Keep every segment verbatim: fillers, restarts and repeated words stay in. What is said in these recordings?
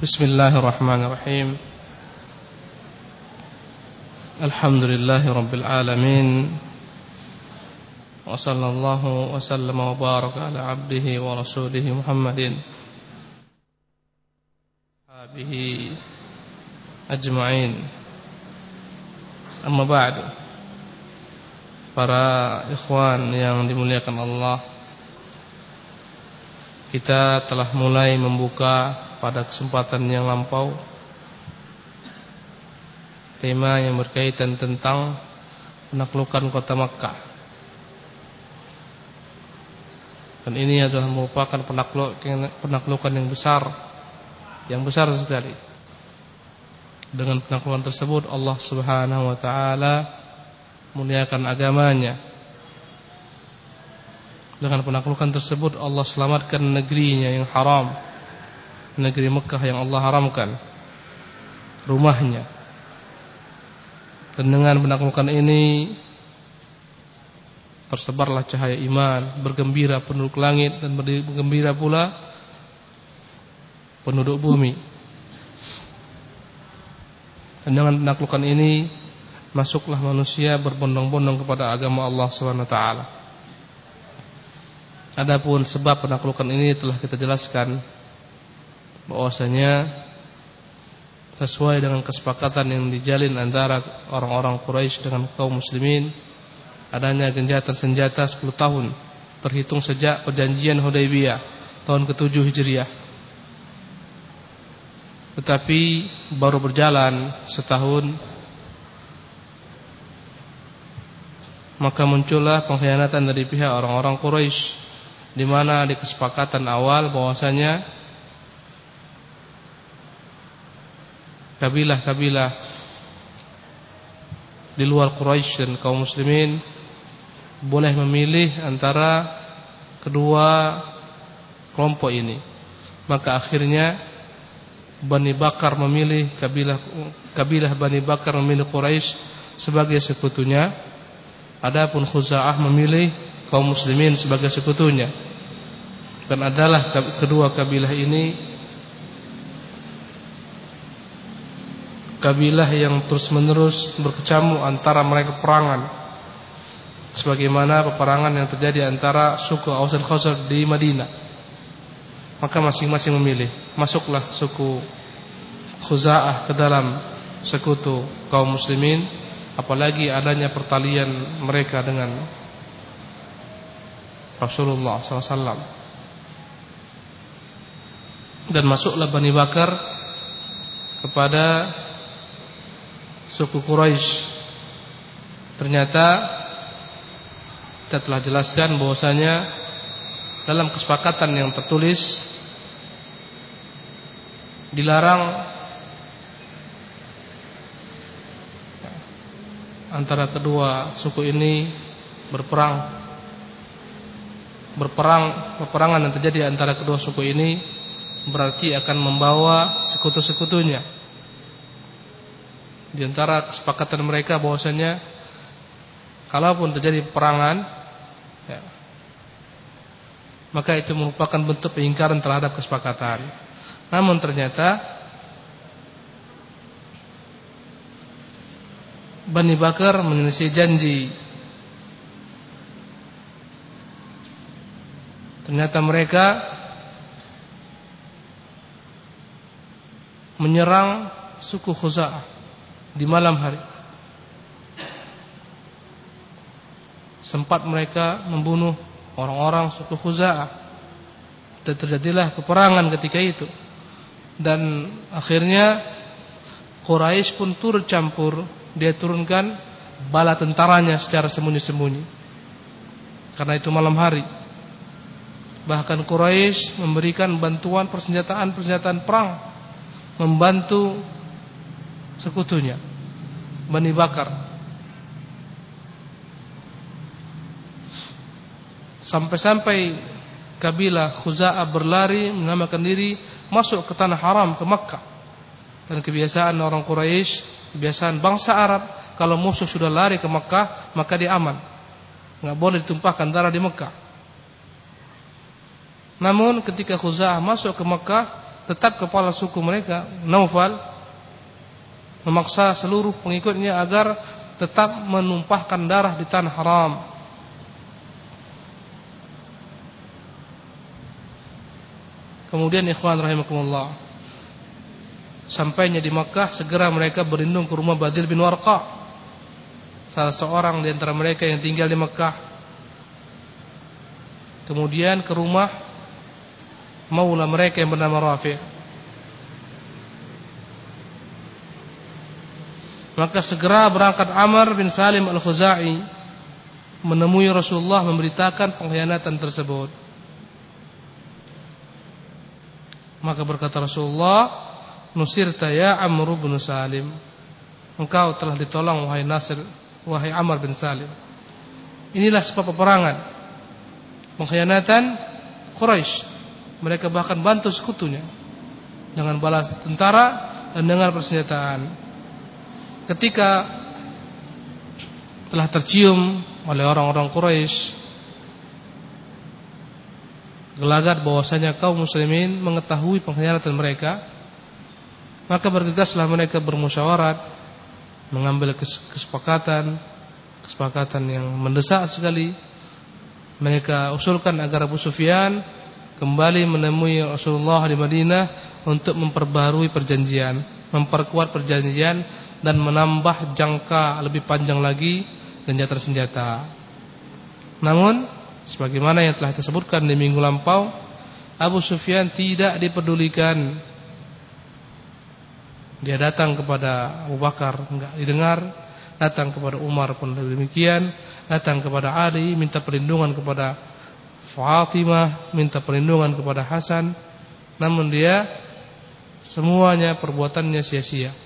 Bismillahirrahmanirrahim. Alhamdulillahi rabbil alamin. Wa sallallahu wa sallama wa baraka ala abdihi wa rasulihi Muhammadin Habihi ajma'in. Amma ba'du. Para ikhwan yang dimuliakan Allah, kita telah mulai membuka pada kesempatan yang lampau tema yang berkaitan tentang penaklukan kota Makkah. Dan ini adalah merupakan penaklukan yang besar, yang besar sekali. Dengan penaklukan tersebut Allah Subhanahu wa taala muliakan agamanya. Dengan penaklukan tersebut Allah selamatkan negerinya yang haram, negeri Mekah yang Allah haramkan, rumahnya. Dan dengan penaklukan ini tersebarlah cahaya iman, bergembira penduduk langit dan bergembira pula penduduk bumi. Dan dengan penaklukan ini masuklah manusia berbondong-bondong kepada agama Allah subhanahu wa taala. Adapun sebab penaklukan ini telah kita jelaskan, bahwasanya sesuai dengan kesepakatan yang dijalin antara orang-orang Quraisy dengan kaum muslimin, adanya gencatan senjata sepuluh tahun terhitung sejak perjanjian Hudaybiyah tahun ketujuh Hijriah. Tetapi baru berjalan setahun, maka muncullah pengkhianatan dari pihak orang-orang Quraisy, di mana di kesepakatan awal bahwasanya kabilah-kabilah di luar Quraisy dan kaum muslimin boleh memilih antara kedua kelompok ini. Maka akhirnya Bani Bakar memilih kabilah kabilah Bani Bakar memilih Quraisy sebagai sekutunya, adapun Khuza'ah memilih kaum muslimin sebagai sekutunya. Dan adalah kedua kabilah ini kabilah yang terus-menerus berkecamuk antara mereka peperangan, sebagaimana peperangan yang terjadi antara suku Aus dan Khazraj di Madinah. Maka masing-masing memilih. Masuklah suku Khuza'ah ke dalam sekutu kaum muslimin, apalagi adanya pertalian mereka dengan Rasulullah sallallahu alaihi wasallam. Dan masuklah Bani Bakar kepada suku Quraisy. Ternyata kita telah jelaskan bahwasanya dalam kesepakatan yang tertulis dilarang antara kedua suku ini berperang. Berperang, peperangan yang terjadi antara kedua suku ini berarti akan membawa sekutu-sekutunya. Di antara kesepakatan mereka bahwasanya kalaupun terjadi peperangan, ya, maka itu merupakan bentuk pengingkaran terhadap kesepakatan. Namun ternyata Bani Bakar menyelisih janji. Ternyata mereka menyerang suku Khuza'ah di malam hari. Sempat mereka membunuh orang-orang suku Khuza'ah, dan terjadilah peperangan ketika itu. Dan akhirnya Quraisy pun turut campur. Dia turunkan bala tentaranya secara sembunyi-sembunyi, karena itu malam hari. Bahkan Quraisy memberikan bantuan persenjataan-persenjataan perang, membantu sekutunya Bani Bakar. Sampai-sampai kabilah Khuza'ah berlari menamakan diri masuk ke tanah haram, ke Makkah. Dan kebiasaan orang Quraisy, kebiasaan bangsa Arab, kalau musuh sudah lari ke Makkah, maka dia aman, nggak boleh ditumpahkan darah di Makkah. Namun ketika Khuza'ah masuk ke Makkah, tetap kepala suku mereka, Naufal, memaksa seluruh pengikutnya agar tetap menumpahkan darah di tanah haram. Kemudian ikhwan rahimakumullah, sampainya di Makkah, segera mereka berlindung ke rumah Badil bin Warqa, salah seorang di antara mereka yang tinggal di Makkah. Kemudian ke rumah maula mereka yang bernama Rafi'. Maka segera berangkat Amr bin Salim al-Khuzai menemui Rasulullah memberitakan pengkhianatan tersebut. Maka berkata Rasulullah, "Nusirta ya Amr bin Salim." Engkau telah ditolong wahai Nasir, wahai Amr bin Salim. Inilah sebab peperangan, pengkhianatan Quraisy. Mereka bahkan bantu sekutunya dengan balas tentara dan dengan persenjataan. Ketika telah tercium oleh orang-orang Quraisy gelagat bahwasanya kaum muslimin mengetahui pengkhianatan mereka, maka bergegaslah mereka bermusyawarat, mengambil kesepakatan kesepakatan yang mendesak sekali. Mereka usulkan agar Abu Sufyan kembali menemui Rasulullah di Madinah untuk memperbaharui perjanjian, memperkuat perjanjian dan menambah jangka lebih panjang lagi gencatan senjata. Namun sebagaimana yang telah disebutkan di minggu lampau, Abu Sufyan tidak dipedulikan. Dia datang kepada Abu Bakar, enggak didengar. Datang kepada Umar pun demikian. Datang kepada Ali, minta perlindungan kepada Fatimah, minta perlindungan kepada Hasan. Namun dia semuanya perbuatannya sia-sia.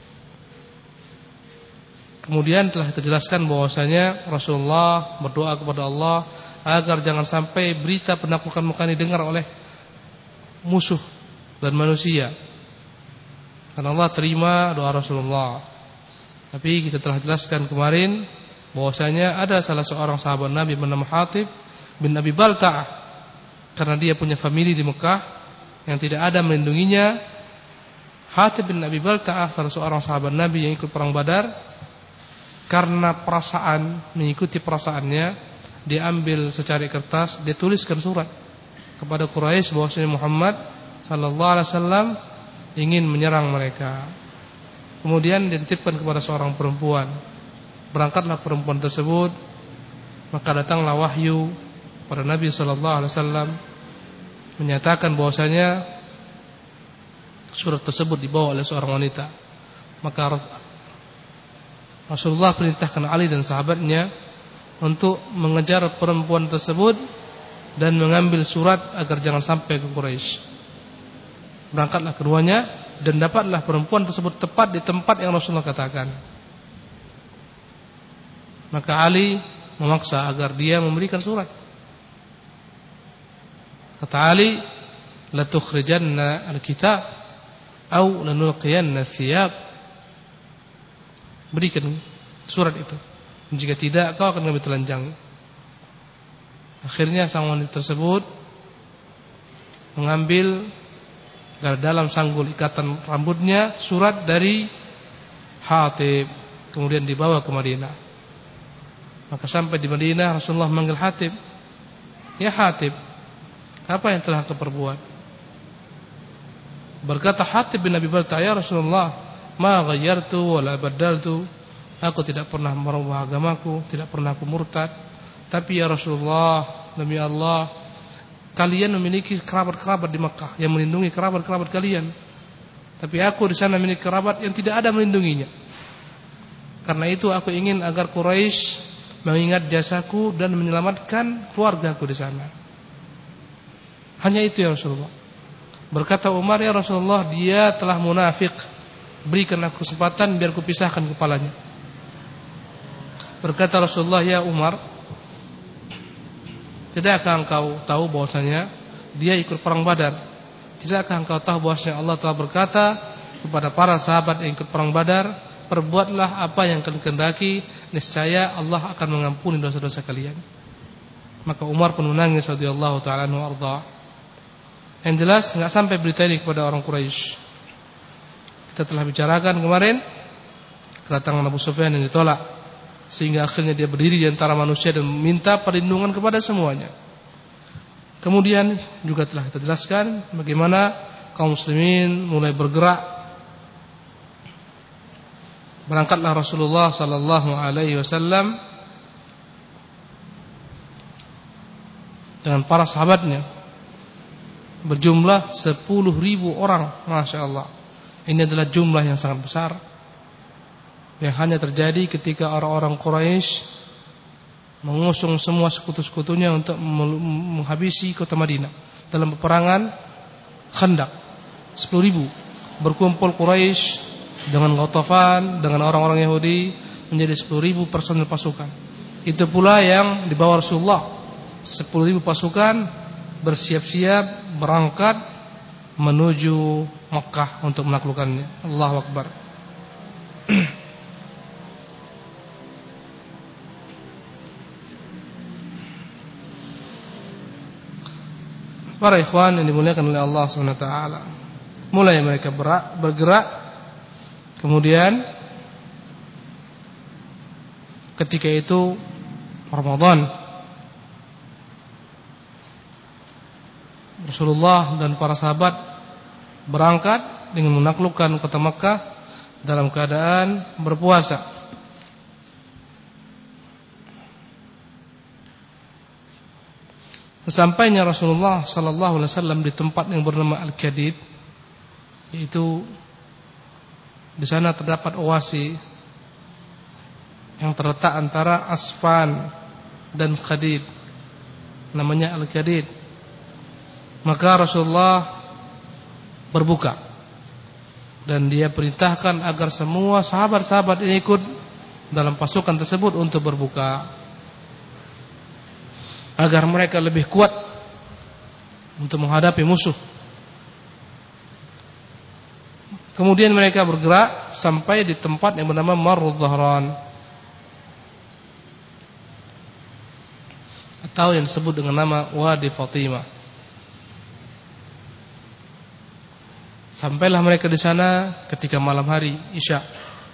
Kemudian telah terjelaskan bahwasanya Rasulullah berdoa kepada Allah agar jangan sampai berita penaklukan Mekah ini didengar oleh musuh dan manusia. Karena Allah terima doa Rasulullah. Tapi kita telah jelaskan kemarin bahwasanya ada salah seorang sahabat Nabi bernama Hatib bin Abi Balta'ah, karena dia punya famili di Mekah yang tidak ada melindunginya. Hatib bin Abi Balta'ah, salah seorang sahabat Nabi yang ikut perang Badar, karena perasaan, mengikuti perasaannya, dia ambil secari kertas, dia tuliskan surat kepada Quraisy bahwasanya Muhammad sallallahu alaihi wasallam ingin menyerang mereka. Kemudian dititipkan kepada seorang perempuan. Berangkatlah perempuan tersebut, maka datanglah wahyu pada Nabi sallallahu alaihi wasallam menyatakan bahwasanya surat tersebut dibawa oleh seorang wanita. Maka Rasulullah perintahkan Ali dan sahabatnya untuk mengejar perempuan tersebut dan mengambil surat agar jangan sampai ke Quraisy. Berangkatlah keduanya dan dapatlah perempuan tersebut tepat di tempat yang Rasulullah katakan. Maka Ali memaksa agar dia memberikan surat. Kata Ali, "La tukhrijanna al-kitab aw lanulqiyanna thiyab." Berikan surat itu. Jika tidak, kau akan kami telanjangi. Akhirnya sang wanita tersebut mengambil dari dalam sanggul ikatan rambutnya surat dari Hatib, kemudian dibawa ke Madinah. Maka sampai di Madinah, Rasulullah memanggil Hatib. "Ya Hatib, apa yang telah kau perbuat?" Berkata Hatib bin Abi Balta'ah, "Ya Rasulullah, ma ghayyartu wa la badaltu." Aku tidak pernah merubah agamaku, tidak pernah aku murtad. Tapi ya Rasulullah, demi Allah, kalian memiliki kerabat-kerabat di Makkah yang melindungi kerabat-kerabat kalian. Tapi aku di sana memiliki kerabat yang tidak ada melindunginya. Karena itu aku ingin agar Quraisy mengingat jasaku dan menyelamatkan keluargaku di sana. Hanya itu ya Rasulullah. Berkata Umar, "Ya Rasulullah, dia telah munafik. Berikan aku kesempatan biar ku pisahkan kepalanya." Berkata Rasulullah, "Ya Umar, tidakkah engkau tahu bahwasanya dia ikut perang Badar? Tidakkah engkau tahu bahwasanya Allah telah berkata kepada para sahabat yang ikut perang Badar, perbuatlah apa yang kalian kehendaki, niscaya Allah akan mengampuni dosa-dosa kalian." Maka Umar pun menangis radhiyallahu ta'ala anhu arda. Yang jelas enggak sampai berita ini kepada orang Quraisy. Kita telah bicarakan kemarin kedatangan Abu Sufyan yang ditolak, sehingga akhirnya dia berdiri di antara manusia dan meminta perlindungan kepada semuanya. Kemudian juga telah kita jelaskan bagaimana kaum muslimin mulai bergerak. Berangkatlah Rasulullah sallallahu alaihi wasallam dengan para sahabatnya berjumlah sepuluh ribu orang, Masya Allah. Ini adalah jumlah yang sangat besar, yang hanya terjadi ketika orang-orang Quraisy mengusung semua sekutu-sekutunya untuk menghabisi kota Madinah dalam peperangan Khandaq. Sepuluh ribu berkumpul Quraisy dengan Ghatafan, dengan orang-orang Yahudi, menjadi sepuluh ribu personil pasukan. Itu pula yang dibawa Rasulullah, sepuluh ribu pasukan bersiap-siap berangkat menuju Makkah untuk menaklukkannya. Allahu Akbar. Para ikhwan yang dimuliakan oleh Allah subhanahu wa taala, mulai mereka bergerak. Kemudian ketika itu Ramadan, Rasulullah dan para sahabat berangkat dengan menaklukkan kota Makkah dalam keadaan berpuasa. Sesampainya Rasulullah sallallahu alaihi wasallam di tempat yang bernama Al-Qadid, yaitu di sana terdapat oasi yang terletak antara Asfan dan Qadid, namanya Al-Qadid. Maka Rasulullah berbuka dan dia perintahkan agar semua sahabat-sahabat yang ikut dalam pasukan tersebut untuk berbuka, agar mereka lebih kuat untuk menghadapi musuh. Kemudian mereka bergerak sampai di tempat yang bernama Marruz Zahran, atau yang disebut dengan nama Wadi Fatimah. Sampailah mereka di sana ketika malam hari Isya.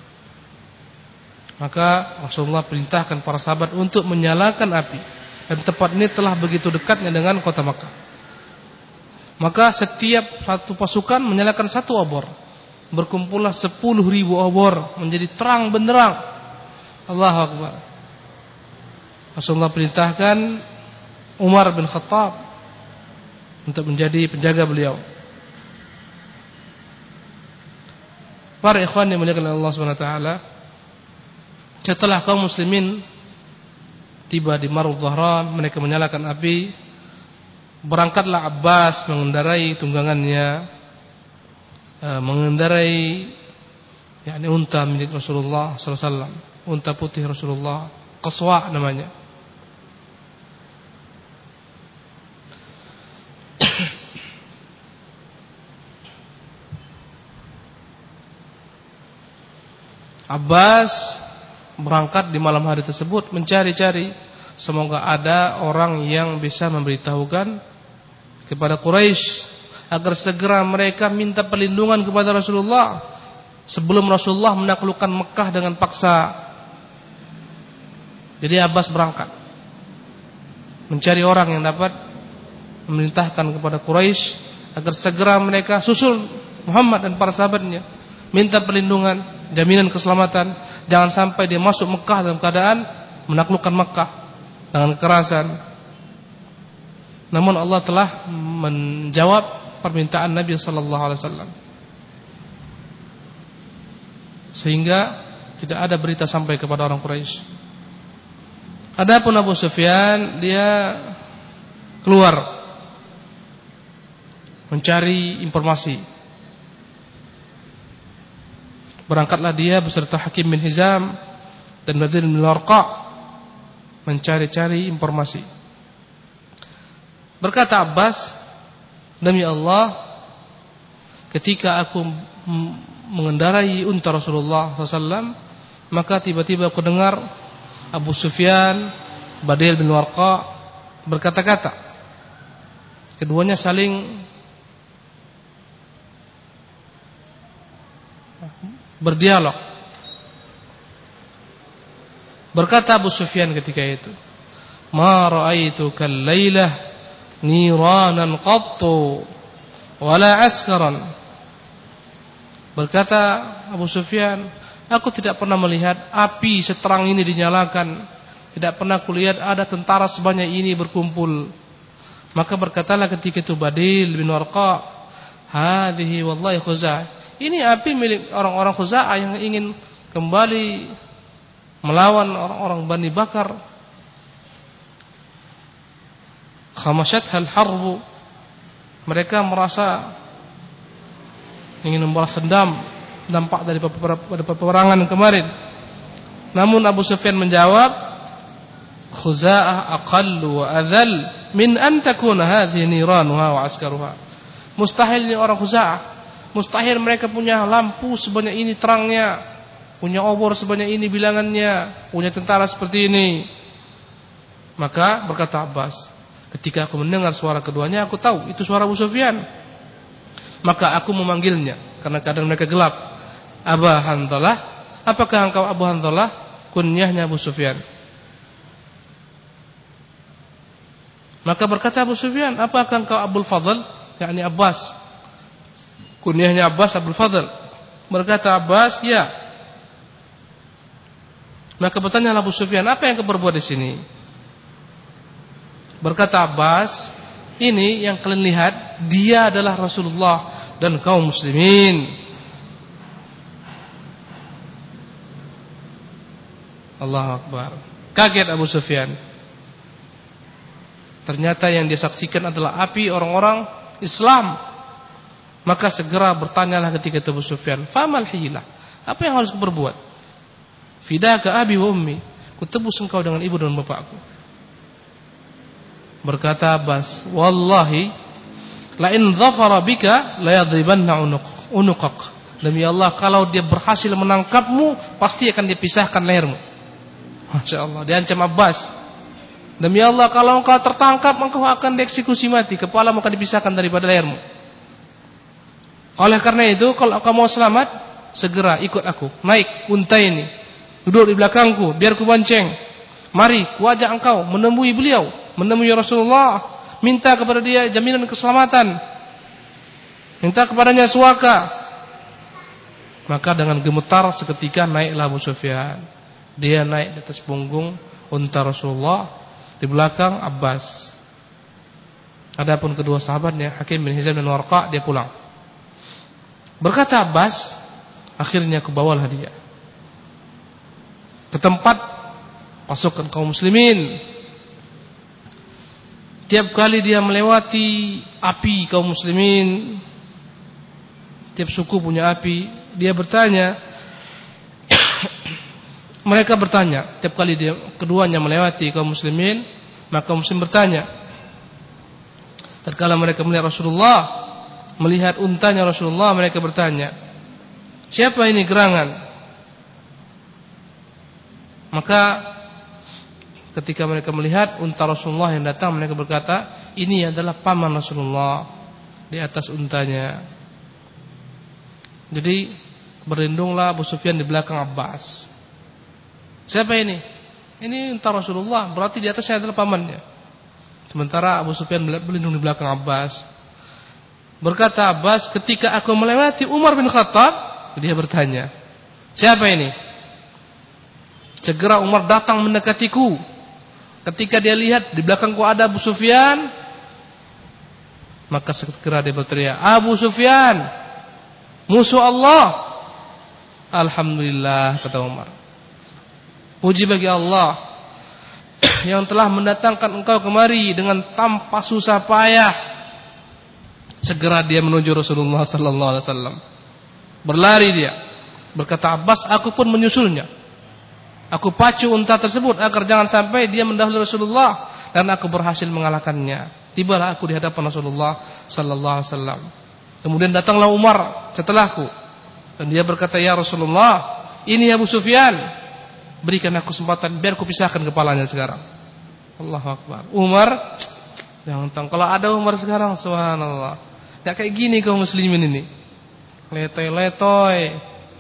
Maka Rasulullah perintahkan para sahabat untuk menyalakan api, dan tempat ini telah begitu dekatnya dengan kota Makkah. Maka setiap satu pasukan menyalakan satu obor. Berkumpullah sepuluh ribu obor menjadi terang benderang. Allahu Akbar. Rasulullah perintahkan Umar bin Khattab untuk menjadi penjaga beliau. Para ikhwan yang dimuliakan Allah subhanahu wa taala, setelah kaum muslimin tiba di Marruz Zahran, mereka menyalakan api. Berangkatlah Abbas mengendarai tunggangannya, mengendarai yakni unta milik Rasulullah sallallahu alaihi wasallam, unta putih Rasulullah, Qaswa namanya. Abbas berangkat di malam hari tersebut mencari-cari, semoga ada orang yang bisa memberitahukan kepada Quraisy agar segera mereka minta perlindungan kepada Rasulullah sebelum Rasulullah menaklukkan Mekah dengan paksa. Jadi Abbas berangkat mencari orang yang dapat memerintahkan kepada Quraisy agar segera mereka susul Muhammad dan para sahabatnya, minta perlindungan, jaminan keselamatan, jangan sampai dia masuk Mekah dalam keadaan menaklukkan Mekah dengan kekerasan. Namun Allah telah menjawab permintaan Nabi sallallahu alaihi wasallam, sehingga tidak ada berita sampai kepada orang Quraisy. Adapun Abu Sufyan, dia keluar mencari informasi. Berangkatlah dia beserta Hakim bin Hizam dan Badr bin Warqa mencari-cari informasi. Berkata Abbas, demi Allah, ketika aku mengendarai unta Rasulullah sallallahu alaihi wasallam, maka tiba-tiba aku dengar Abu Sufyan, Badr bin Warqa berkata-kata. Keduanya saling berdialog. Berkata Abu Sufyan ketika itu, "Ma ra'aitu kal-lailah niranan qattu wala askaran." Berkata Abu Sufyan, aku tidak pernah melihat api seterang ini dinyalakan, tidak pernah kulihat ada tentara sebanyak ini berkumpul. Maka berkatalah ketika itu Badil bin Warqa, "Hadhihi wallahi Khuza'ah." Ini api milik orang-orang Khuza'ah yang ingin kembali melawan orang-orang Bani Bakar. Khamasyathal harbu, mereka merasa ingin membalas dendam dampak dari peperangan kemarin. Namun Abu Sufyan menjawab, "Khuza'ah aqallu wa adhal min an takuna hadhihi niranuha wa askaruha." Mustahil ini orang Khuza'ah, mustahil mereka punya lampu sebanyak ini terangnya, punya obor sebanyak ini bilangannya, punya tentara seperti ini. Maka berkata Abbas, ketika aku mendengar suara keduanya, aku tahu itu suara Abu Sufyan. Maka aku memanggilnya, karena keadaan mereka gelap. Aba Hanzalah, apakah engkau Abu Hanzalah? Kunyahnya Abu Sufyan. Maka berkata Abu Sufyan, apakah engkau Abul Fadl? Yakni Abbas. Kunyahnya Abbas Abul Fadl. Berkata Abbas, ya. Maka bertanya Abu Sufyan, apa yang kau perbuat di sini? Berkata Abbas, ini yang kalian lihat, dia adalah Rasulullah dan kaum muslimin. Allahu Akbar. Kaget Abu Sufyan. Ternyata yang dia saksikan adalah api orang-orang Islam. Maka segera bertanyalah ketika itu Abu Sufyan, famal hilah, apa yang harus kuperbuat? Fidaka abi wa ummi, kutebus engkau dengan ibu dan bapakku. Berkata Abbas, wallahi la in dhafara bika la yadribanna unuqak. Demi Allah, kalau dia berhasil menangkapmu, pasti akan dipisahkan lehermu. Masya Allah, diancam Abbas. Demi Allah, kalau engkau tertangkap, engkau akan dieksekusi mati, kepalamu akan dipisahkan daripada lehermu. Oleh karena itu, kalau engkau mau selamat, segera ikut aku, naik unta ini, duduk di belakangku, biar ku bonceng. Mari, ku ajak engkau menemui beliau, menemui Rasulullah, minta kepada dia jaminan keselamatan, minta kepadanya suaka. Maka dengan gemetar seketika naiklah Abu Sufyan. Dia naik di atas punggung unta Rasulullah, di belakang Abbas. Adapun kedua sahabatnya, Hakim bin Hizam dan Warqa, dia pulang. Berkata Abbas, akhirnya kebawalah dia ke tempat pasukan kaum muslimin. Tiap kali dia melewati api kaum muslimin, tiap suku punya api, dia bertanya. Mereka bertanya, tiap kali dia keduanya melewati kaum muslimin, maka kaum muslim bertanya. Tatkala mereka melihat Rasulullah, melihat untanya Rasulullah, mereka bertanya, siapa ini gerangan? Maka ketika mereka melihat unta Rasulullah yang datang, mereka berkata, ini adalah paman Rasulullah di atas untanya. Jadi berlindunglah Abu Sufyan di belakang Abbas. Siapa ini? Ini unta Rasulullah, berarti di atasnya adalah pamannya. Sementara Abu Sufyan berlindung di belakang Abbas. Berkata Abbas, ketika aku melewati Umar bin Khattab, dia bertanya, siapa ini? Segera Umar datang mendekatiku. Ketika dia lihat di belakangku ada Abu Sufyan, maka segera dia berteriak, Abu Sufyan, musuh Allah. Alhamdulillah, kata Umar. Puji bagi Allah yang telah mendatangkan engkau kemari dengan tanpa susah payah. Segera dia menuju Rasulullah sallallahu alaihi wasallam. Berlari dia. Berkata Abbas, aku pun menyusulnya. Aku pacu unta tersebut agar jangan sampai dia mendahului Rasulullah, dan aku berhasil mengalahkannya. Tibalah aku di hadapan Rasulullah sallallahu alaihi wasallam. Kemudian datanglah Umar setelahku, dan dia berkata, ya Rasulullah, ini Abu Sufyan. Berikan aku kesempatan biar aku pisahkan kepalanya sekarang. Allahu Akbar. Umar, jangan tahu kalau ada Umar sekarang, subhanallah. Enggak kayak gini kaum muslimin ini. Letoy-letoy,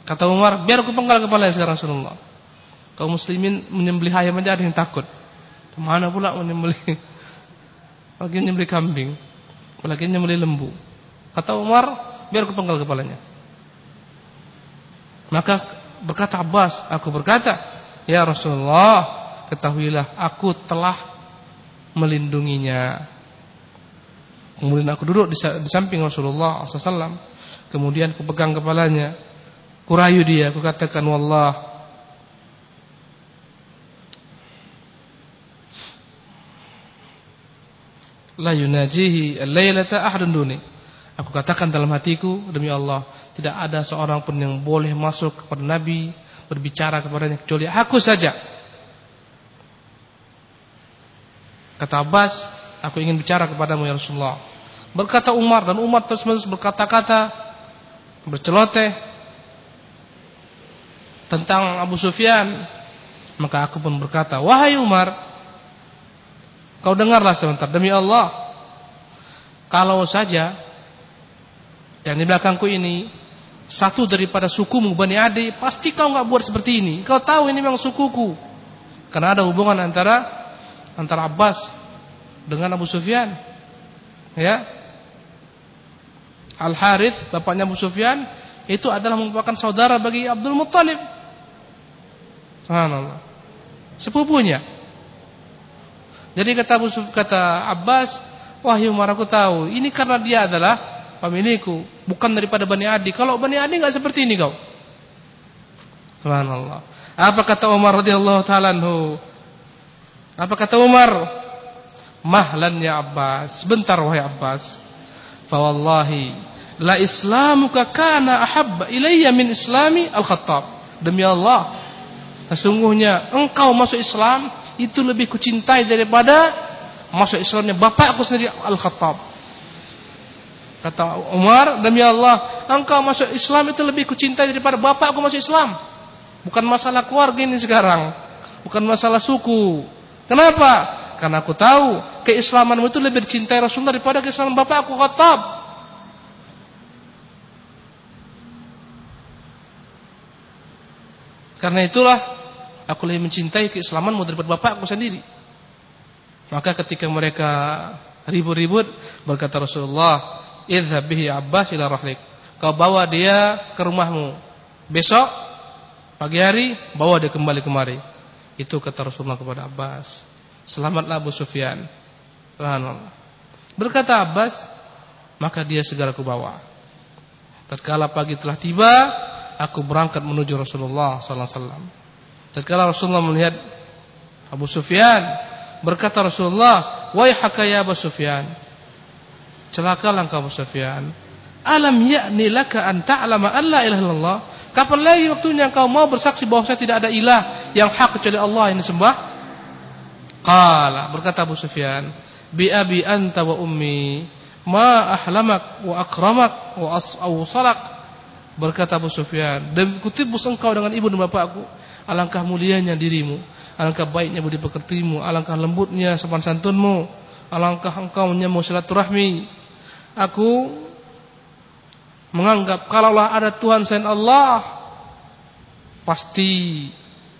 Kata Umar, biar aku penggal kepalanya sekarang Rasulullah. Kaum muslimin menyembelih ayam aja ada yang takut. Mana pula menyembelih? Lagi menyembelih kambing, lagi menyembelih lembu. Kata Umar, biar aku penggal kepalanya. Maka berkata Abbas, aku berkata, ya Rasulullah, ketahuilah aku telah melindunginya. Kemudian aku duduk di samping Rasulullah shallallahu alaihi wasallam. Kemudian aku pegang kepalanya, kurayu dia, aku katakan, wallah, la yunajihi al-lailata ahadun duni. Aku katakan dalam hatiku, demi Allah, tidak ada seorang pun yang boleh masuk kepada Nabi, berbicara kepadanya kecuali aku saja. Kata Abbas, aku ingin bicara kepadamu ya Rasulullah. Berkata Umar, dan Umar terus-menerus berkata-kata, berceloteh tentang Abu Sufyan. Maka aku pun berkata, wahai Umar, kau dengarlah sebentar, demi Allah, kalau saja yang di belakangku ini satu daripada sukumu Bani Adi, pasti kau enggak buat seperti ini. Kau tahu ini memang sukuku. Karena ada hubungan antara antara Abbas dengan Abu Sufyan. Ya. Al-Harith, bapaknya Abu Sufyan, itu adalah merupakan saudara bagi Abdul Muttalib. Subhanallah. Sepupunya. Jadi kata Abu Suf, kata Abbas, wahai Umar, aku tahu ini karena dia adalah pemilikku, bukan daripada Bani Adi. Kalau Bani Adi enggak seperti ini kau. Subhanallah. Apa kata Umar radhiyallahu taala anhu? Apa kata Umar? Mahlan ya Abbas, sebentar wahai Abbas. Fa wallahi la islamuka kana ahabba ilayya min islami Al-Khattab. Demi Allah, sesungguhnya engkau masuk Islam itu lebih kucintai daripada masuk Islamnya bapakku sendiri Al-Khattab. Kata Umar, demi Allah, engkau masuk Islam itu lebih kucintai daripada bapakku masuk Islam. Bukan masalah keluarga ini sekarang, bukan masalah suku. Kenapa? Karena aku tahu keislamanmu itu lebih dicintai Rasulullah daripada keislaman bapakku Khattab. Karena itulah aku lebih mencintai keislamanmu daripada bapakku sendiri. Maka ketika mereka ribut-ribut, berkata Rasulullah, idhhab bihi Abbas ila rahlik. Kau bawa dia ke rumahmu. Besok pagi hari bawa dia kembali kemari. Itu kata Rasulullah kepada Abbas. Selamatlah Abu Sufyan. Subhanallah. Berkata Abbas, maka dia segera aku bawa. Tatkala pagi telah tiba, aku berangkat menuju Rasulullah sallallahu alaihi wasallam. Tatkala Rasulullah melihat Abu Sufyan, berkata Rasulullah, waihaka ya Abu Sufyan, celakalah engkau Abu Sufyan. Alam ya'ni laka an ta'lama an la ilaha illallah. Kapan lagi waktunya engkau mau bersaksi bahwa tidak ada ilah yang hak kecuali Allah yang disembah? Qala, berkata Abu Sufyan, bi abi anta wa ummi ma ahlamak wa akramak wa as'awsalak. Berkata Abu Sufyan, dan kutibus engkau dengan ibu dan bapakku, alangkah mulianya dirimu, alangkah baiknya budi pekertimu, alangkah lembutnya sopan santunmu, alangkah engkau menyambung silaturahmi. Aku menganggap kalaulah ada Tuhan selain Allah, pasti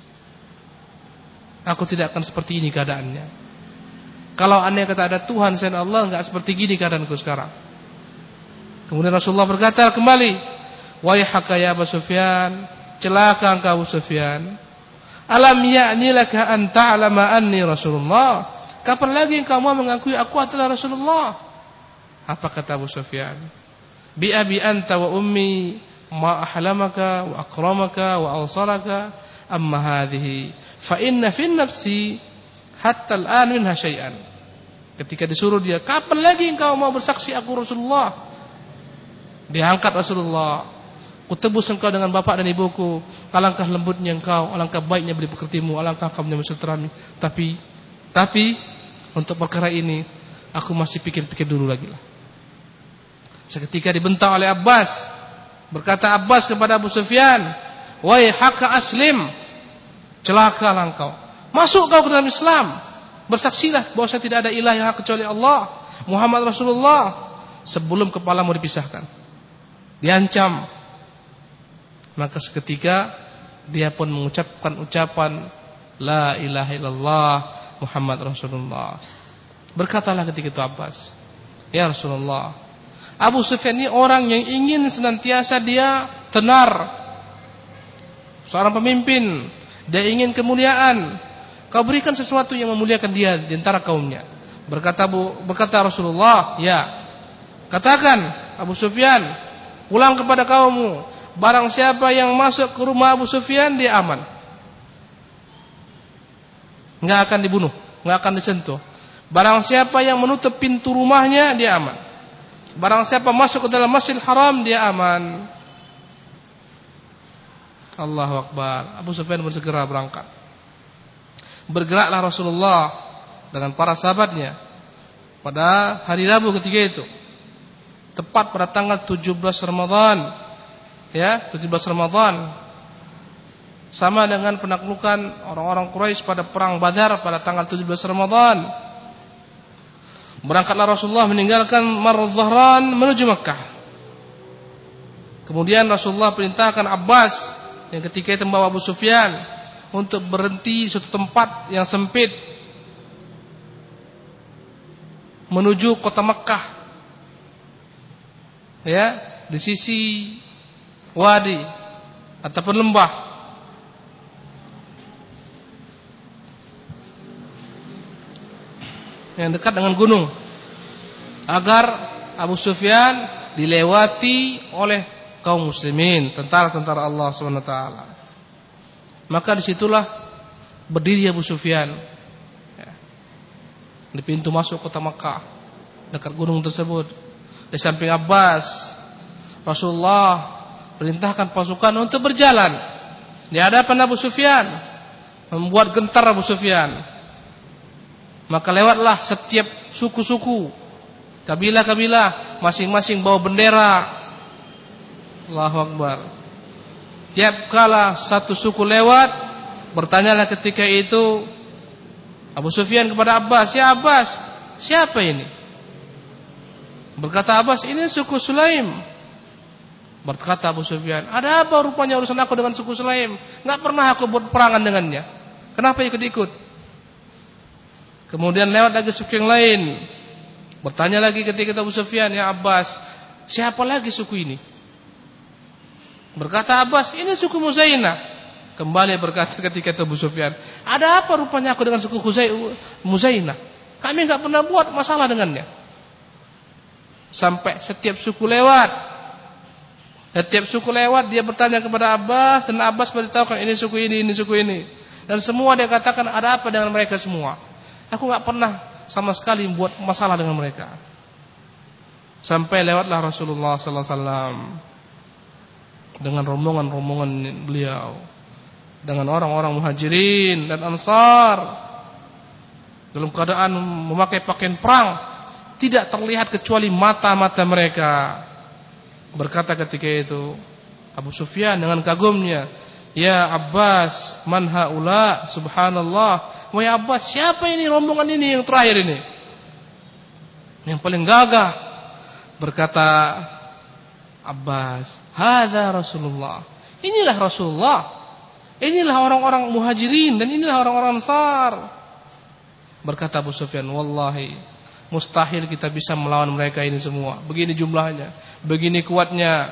aku tidak akan seperti ini keadaannya. Kalau andai kata ada Tuhan selain Allah, enggak seperti gini keadaanku sekarang. Kemudian Rasulullah berkata kembali, waihaka ya Abu Sufyan, celaka engkau Abu Sufyan. Alam ya'ni laka an ta'lama anni Rasulullah. Kapan lagi engkau mau mengakui aku adalah Rasulullah? Apa kata Abu Sufyan? Bi abi anta wa ummi ma ahlamaka wa akramaka wa awsalaka amma hadhihi fa inna fi nafsi hatta al-an minha syai'an. Ketika disuruh dia, kapan lagi engkau mau bersaksi aku Rasulullah? Diangkat Rasulullah, kutebus engkau dengan bapak dan ibuku, alangkah lembutnya engkau, alangkah baiknya budi pekertimu, alangkah engkau menyambut silaturahmi. Tapi tapi untuk perkara ini aku masih pikir-pikir dulu lagi lah. Seketika dibentak oleh Abbas. Berkata Abbas kepada Abu Sufyan, wahai haka aslim, celakalah engkau, masuk kau ke dalam Islam, bersaksilah bahwa tidak ada ilah yang hak kecuali Allah, Muhammad Rasulullah, sebelum kepalamu dipisahkan. Diancam. Maka seketika dia pun mengucapkan ucapan la ilaha illallah Muhammad Rasulullah. Berkatalah ketika itu Abbas, ya Rasulullah, Abu Sufyan ini orang yang ingin senantiasa dia tenar, seorang pemimpin, dia ingin kemuliaan. Kau berikan sesuatu yang memuliakan dia di antara kaumnya. Berkata Abu, berkata Rasulullah, ya, katakan Abu Sufyan, pulang kepada kaummu. Barang siapa yang masuk ke rumah Abu Sufyan, dia aman, enggak akan dibunuh, enggak akan disentuh. Barang siapa yang menutup pintu rumahnya, dia aman. Barang siapa masuk ke dalam Masjidil Haram, dia aman. Allahu Akbar. Abu Sufyan bersegera berangkat. Bergeraklah Rasulullah dengan para sahabatnya pada hari Rabu ketika itu, tepat pada tanggal tujuh belas Ramadan. Ya, tujuh belas Ramadan, sama dengan penaklukan orang-orang Quraisy pada perang Badar pada tanggal tujuh belas Ramadan. Berangkatlah Rasulullah meninggalkan Marr Dhahran menuju Makkah. Kemudian Rasulullah perintahkan Abbas yang ketika itu membawa Abu Sufyan untuk berhenti di suatu tempat yang sempit menuju kota Makkah. Ya, di sisi wadi ataupun lembah. Yang dekat dengan gunung, agar Abu Sufyan dilewati oleh kaum muslimin, tentara-tentara Allah subhanahu wa taala. Maka disitulah berdiri Abu Sufyan ya, di pintu masuk kota Makkah, dekat gunung tersebut. Di samping Abbas, Rasulullah perintahkan pasukan untuk berjalan di hadapan Abu Sufyan, membuat gentar Abu Sufyan. Maka lewatlah setiap suku-suku, kabilah-kabilah, masing-masing bawa bendera. Allahu Akbar. Tiap kala satu suku lewat, bertanyalah ketika itu Abu Sufyan kepada Abbas, ya Abbas, siapa ini? Berkata Abbas, ini suku Sulaim. Berkata Abu Sufyan, ada apa rupanya urusan aku dengan suku Sulaim? Enggak pernah aku buat perangan dengannya, kenapa ikut-ikut? Kemudian lewat lagi suku yang lain, bertanya lagi ketika Abu Sufyan, ya Abbas, siapa lagi suku ini? Berkata Abbas, ini suku Muzainah. Kembali berkata ketika itu Abu Sufyan, ada apa rupanya aku dengan suku Muzainah? Kami enggak pernah buat masalah dengannya. Sampai setiap suku lewat, setiap suku lewat dia bertanya kepada Abbas, dan Abbas beritahukan ini suku ini, ini suku ini. Dan semua dia katakan, ada apa dengan mereka semua? Aku enggak pernah sama sekali buat masalah dengan mereka. Sampai lewatlah Rasulullah sallallahu alaihi wasallam dengan rombongan-rombongan beliau, dengan orang-orang Muhajirin dan Ansar, dalam keadaan memakai pakaian perang, tidak terlihat kecuali mata-mata mereka. Berkata ketika itu Abu Sufyan dengan kagumnya, ya Abbas, man haula, subhanallah. Wahai Abbas, siapa ini rombongan ini yang terakhir ini, yang paling gagah? Berkata Abbas, hadza Rasulullah. Inilah Rasulullah. Inilah orang-orang Muhajirin dan inilah orang-orang Ansar. Berkata Abu Sufyan, wallahi mustahil kita bisa melawan mereka ini semua. Begini jumlahnya, begini kuatnya.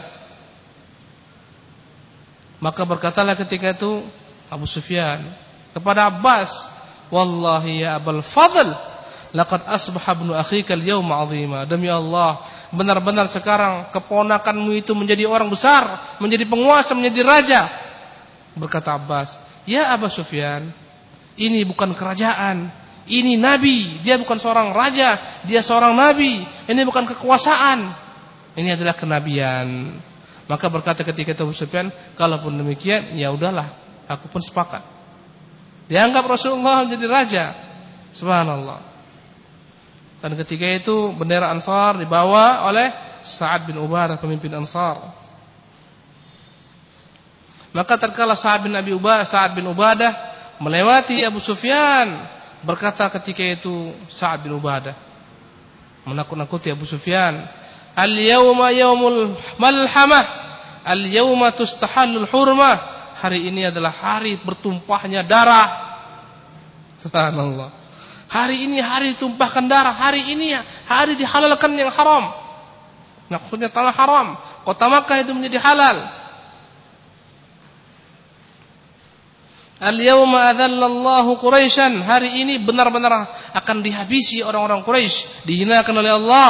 Maka berkatalah ketika itu Abu Sufyan kepada Abbas, wallahi ya Abul Fadl, laqad asbaha ibnu akhika al-yawma 'azima. Demi Allah, benar-benar sekarang keponakanmu itu menjadi orang besar, menjadi penguasa, menjadi raja. Berkata Abbas, ya Abu Sufyan, ini bukan kerajaan, ini nabi. Dia bukan seorang raja, dia seorang nabi. Ini bukan kekuasaan, ini adalah kenabian. Maka berkata ketika itu Abu Sufyan, kalaupun demikian, ya udahlah, aku pun sepakat. Dianggap Rasulullah menjadi raja. Subhanallah. Dan ketika itu bendera Ansar dibawa oleh Sa'ad bin Ubadah, pemimpin Ansar. Maka tatkala Sa'ad bin Abi Ubadah, Sa'ad bin Ubadah melewati Abu Sufyan, berkata ketika itu Sa'ad bin Ubadah menakut-nakuti Abu Sufyan, al-yawma yawmul malhamah, Al-yauma tustahallul hurmah. Hari ini adalah hari bertumpahnya darah. Subhanallah. Hari ini hari tumpahkan darah. Hari ini hari dihalalkan yang haram. Maksudnya tanah haram. Kota Makkah itu menjadi halal. Al-yawma adhallallahu Quraisyan. Hari ini benar-benar akan dihabisi orang-orang Quraisy, dihinakan oleh Allah.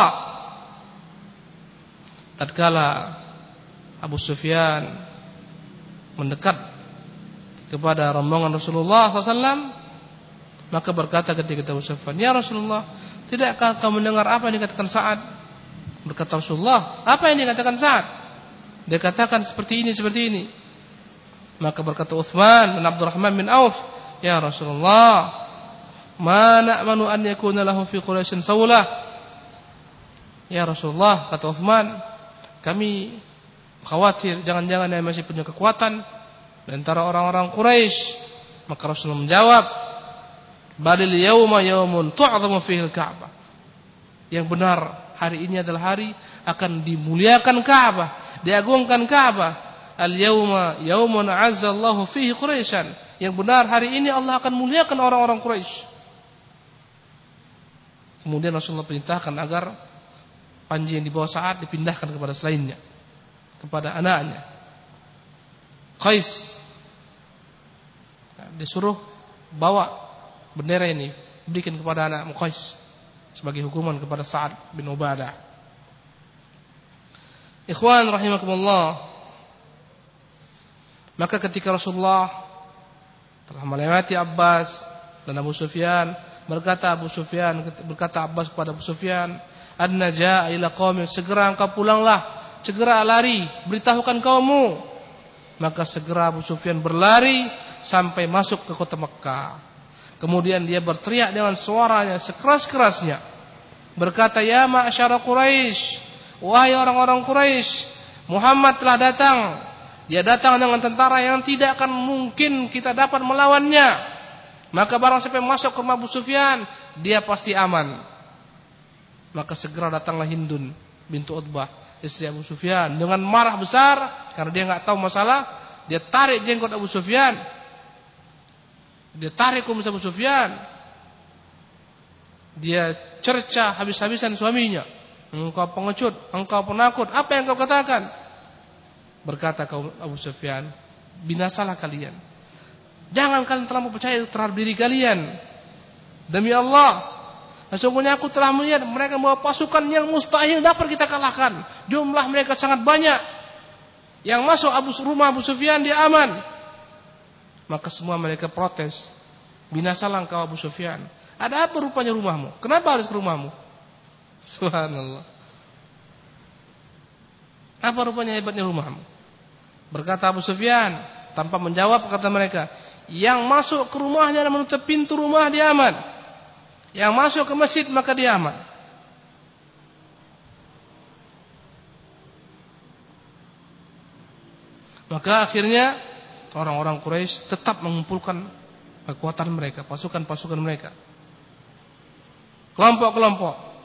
Tatkala Abu Sufyan mendekat kepada rombongan Rasulullah sallallahu alaihi wasallam, maka berkata ketika Abu Sufyan, "Ya Rasulullah, tidakkah kau mendengar apa yang dikatakan Sa'ad?" Berkata Rasulullah, "Apa yang dikatakan Sa'ad?" Dia katakan seperti ini, seperti ini. Maka berkata Utsman bin Abdurrahman bin Auf, "Ya Rasulullah, ma na'manu an yakuna lahu fi Quraisyin sawlah." Ya Rasulullah, kata Utsman, kami khawatir jangan-jangan dia masih punya kekuatan di antara orang-orang Quraisy. Maka Rasulullah menjawab, "Balil yauma yaumun tu'zamu fihi al-Ka'bah." Yang benar, hari ini adalah hari akan dimuliakan Ka'bah, diagungkan Ka'bah. Al-yauma yaumun 'azza Allahu fihi Quraisyan. Yang benar, hari ini Allah akan muliakan orang-orang Quraisy. Kemudian Rasulullah perintahkan agar panji yang dibawa Sa'ad dipindahkan kepada selainnya, kepada anaknya Qais. Nah, disuruh bawa bendera ini, berikan kepada anak Qais sebagai hukuman kepada Sa'ad bin Ubadah. Ikhwan rahimakumullah. Maka ketika Rasulullah telah melewati Abbas dan Abu Sufyan, berkata Abu Sufyan, berkata Abbas kepada Abu Sufyan, "Anna jaa ila qaumik," segera engkau pulanglah, segera lari, beritahukan kaummu. Maka segera Abu Sufyan berlari sampai masuk ke kota Mekkah. Kemudian dia berteriak dengan suaranya sekeras-kerasnya, berkata, "Ya ma'syara Quraisy, wahai orang-orang Quraisy, Muhammad telah datang. Dia datang dengan tentara yang tidak akan mungkin kita dapat melawannya. Maka barang siapa yang masuk ke rumah Abu Sufyan, dia pasti aman." Maka segera datanglah Hindun bintu Utbah, istri Abu Sufyan, dengan marah besar karena dia enggak tahu masalah. Dia tarik jenggot Abu Sufyan. Dia tarik kumis Abu Sufyan. Dia cerca habis-habisan suaminya. "Engkau pengecut, engkau penakut, apa yang kau katakan?" Berkata kaum Abu Sufyan, "Binasalah kalian. Jangan kalian terlalu percaya terhadap diri kalian. Demi Allah, sesungguhnya aku telah melihat mereka membawa pasukan yang mustahil dapat kita kalahkan. Jumlah mereka sangat banyak. Yang masuk Abu rumah Abu Sufyan dia aman." Maka semua mereka protes, "Binasalah engkau Abu Sufyan. Ada apa rupanya rumahmu? Kenapa harus ke rumahmu?" Subhanallah. Apa rupanya hebatnya rumahmu? Berkata Abu Sufyan tanpa menjawab, kata mereka, "Yang masuk ke rumahnya dan menutup pintu rumah dia aman. Yang masuk ke masjid maka dia aman." Maka akhirnya orang-orang Quraisy tetap mengumpulkan kekuatan mereka, pasukan-pasukan mereka, kelompok-kelompok.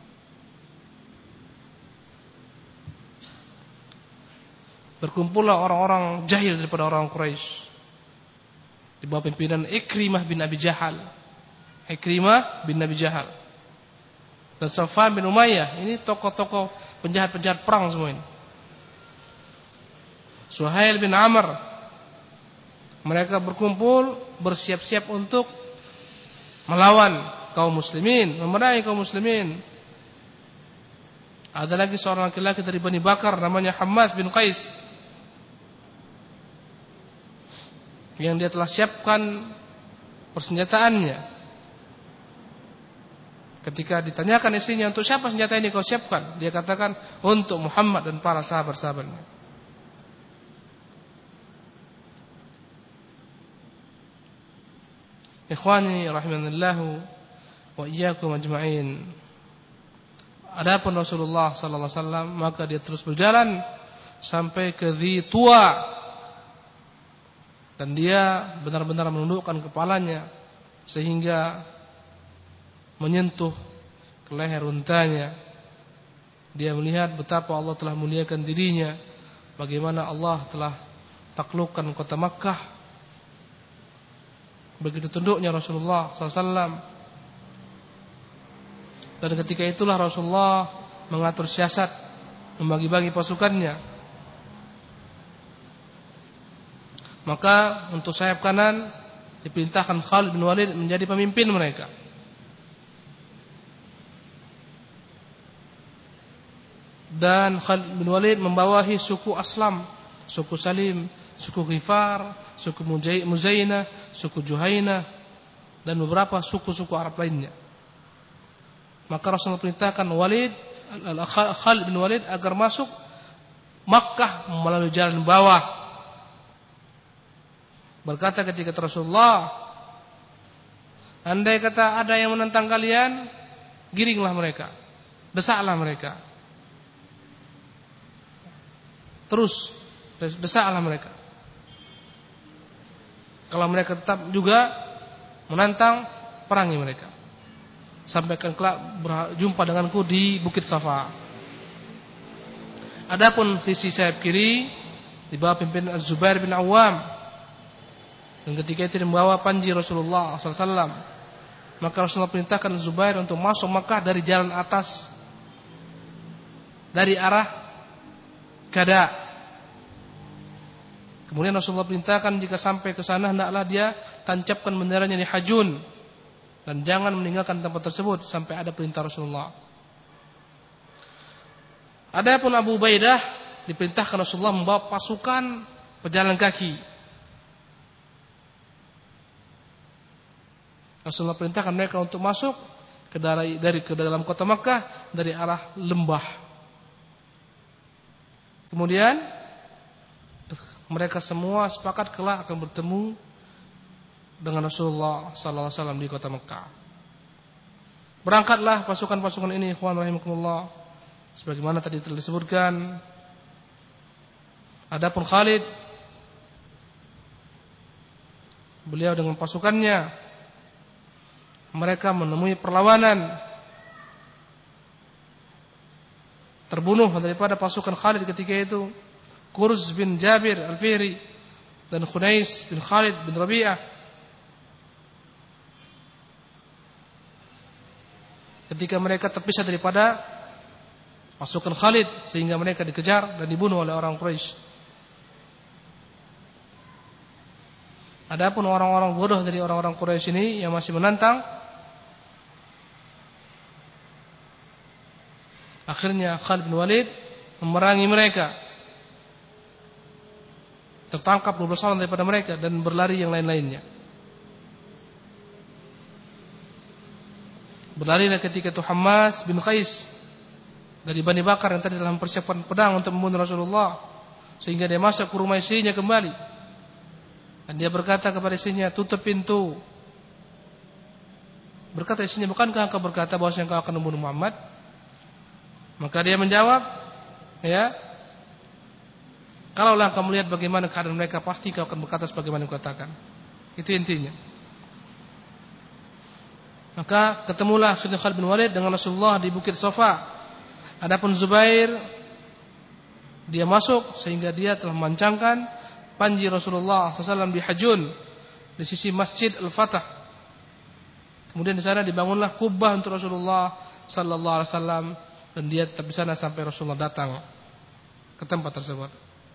Berkumpullah orang-orang jahil daripada orang Quraisy di bawah pimpinan Ikrimah bin Abi Jahal. Ikrimah bin Abi Jahal dan Safwan bin Umayyah. Ini tokoh-tokoh penjahat-penjahat perang semua ini. Suhail bin Amr. Mereka berkumpul, bersiap-siap untuk melawan kaum muslimin, memerangi kaum muslimin. Ada lagi seorang laki-laki dari Bani Bakar namanya Hammas bin Qais, yang dia telah siapkan persenjataannya. Ketika ditanyakan istrinya, "Untuk siapa senjata ini kau siapkan?" Dia katakan, "Untuk Muhammad dan para sahabat-sahabatnya." Ikhwani rahimanallahu wa iyyakum ajma'in. Adapun Rasulullah sallallahu alaihi wasallam, maka dia terus berjalan sampai ke Dhi Tuwa. Dan dia benar-benar menundukkan kepalanya sehingga menyentuh ke leher untanya. Dia melihat betapa Allah telah muliakan dirinya, bagaimana Allah telah taklukkan kota Makkah. Begitu tunduknya Rasulullah sallallahu alaihi wasallam. Dan ketika itulah Rasulullah mengatur siasat, membagi-bagi pasukannya. Maka untuk sayap kanan diperintahkan Khalid bin Walid menjadi pemimpin mereka. Dan Khalid bin Walid membawahi suku Aslam, suku Salim, suku Ghifar, suku Muzainah, suku Juhainah, dan beberapa suku-suku Arab lainnya. Maka Rasulullah perintahkan Walid, Khalid bin Walid agar masuk Makkah melalui jalan bawah. Berkata ketika Rasulullah, andai kata ada yang menentang kalian, giringlah mereka, desaklah mereka, terus desaklah mereka. Kalau mereka tetap juga menantang, perangi mereka. Sampaikan kelak berjumpa denganku di Bukit Safa. Adapun sisi sayap kiri di bawah pimpinan Az-Zubair bin Awam, dan ketika itu membawa panji Rasulullah sallallahu alaihi wasallam, maka Rasulullah perintahkan Zubair untuk masuk Makkah dari jalan atas, dari arah Kada. Kemudian Rasulullah perintahkan jika sampai ke sana hendaklah dia tancapkan benderanya di Hajun, dan jangan meninggalkan tempat tersebut sampai ada perintah Rasulullah. Adapun Abu Ubaidah diperintahkan Rasulullah membawa pasukan pejalan kaki. Rasulullah perintahkan mereka untuk masuk ke dari, dari ke dalam kota Makkah dari arah lembah. Kemudian mereka semua sepakat kelak akan bertemu dengan Rasulullah sallallahu alaihi wasallam di kota Makkah. Berangkatlah pasukan-pasukan ini, ikhwan rahimakumullah, sebagaimana tadi telah disebutkan. Adapun Khalid, beliau dengan pasukannya, mereka menemui perlawanan, terbunuh daripada pasukan Khalid ketika itu Kurz bin Jabir Al-Fihri dan Khunais bin Khalid bin Rabi'ah. Ketika mereka terpisah daripada pasukan Khalid, sehingga mereka dikejar dan dibunuh oleh orang Quraisy. Adapun orang-orang bodoh dari orang-orang Quraisy ini yang masih menantang, akhirnya Khalid bin Walid memerangi mereka. Tertangkap dua belas orang daripada mereka dan berlari yang lain-lainnya. Berlarilah ketika itu Hammas bin Qais dari Bani Bakar yang tadi dalam persiapan pedang untuk membunuh Rasulullah, sehingga dia masuk ke rumah istrinya kembali. Dan dia berkata kepada istrinya, tutup pintu. Berkata istrinya, bukankah engkau berkata bahwa engkau akan membunuh Muhammad? Maka dia menjawab, ya, kalaulah engkau melihat bagaimana keadaan mereka, pasti kau akan berkata sebagaimana yang katakan. Itu intinya. Maka ketemulah Sayyidina Khalid bin Walid dengan Rasulullah di Bukit Safa. Adapun Zubair, dia masuk sehingga dia telah memancangkan panji Rasulullah sallallahu alaihi wasallam di Hajun, di sisi Masjid Al-Fatah. Kemudian di sana dibangunlah kubah untuk Rasulullah sallallahu alaihi wasallam, dan dia tetap di sana sampai Rasulullah datang ke tempat tersebut.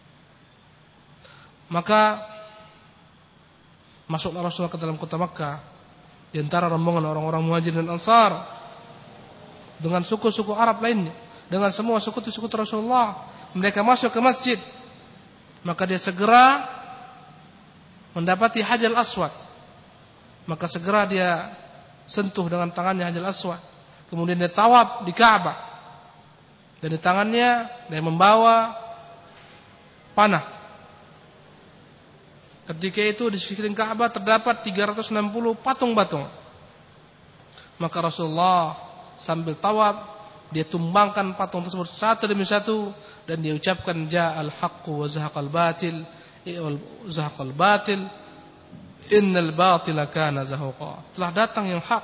Maka masuklah Rasulullah ke dalam kota Makkah di antara rombongan orang-orang Muhajirin dan Ansar dengan suku-suku Arab lainnya, dengan semua suku-suku Rasulullah. Mereka masuk ke masjid, maka dia segera mendapati Hajar Aswad. Maka segera dia sentuh dengan tangannya Hajar Aswad. Kemudian dia tawaf di Ka'bah, dan di tangannya dia membawa panah. Ketika itu di sekeliling Ka'bah terdapat tiga ratus enam puluh patung-patung. Maka Rasulullah sambil tawaf, dia tumbangkan patung tersebut satu demi satu, dan dia ucapkan ja'al haqqu wa zahaqal batil, zahaqal batil, innal batila kana zahuqa. Telah datang yang hak,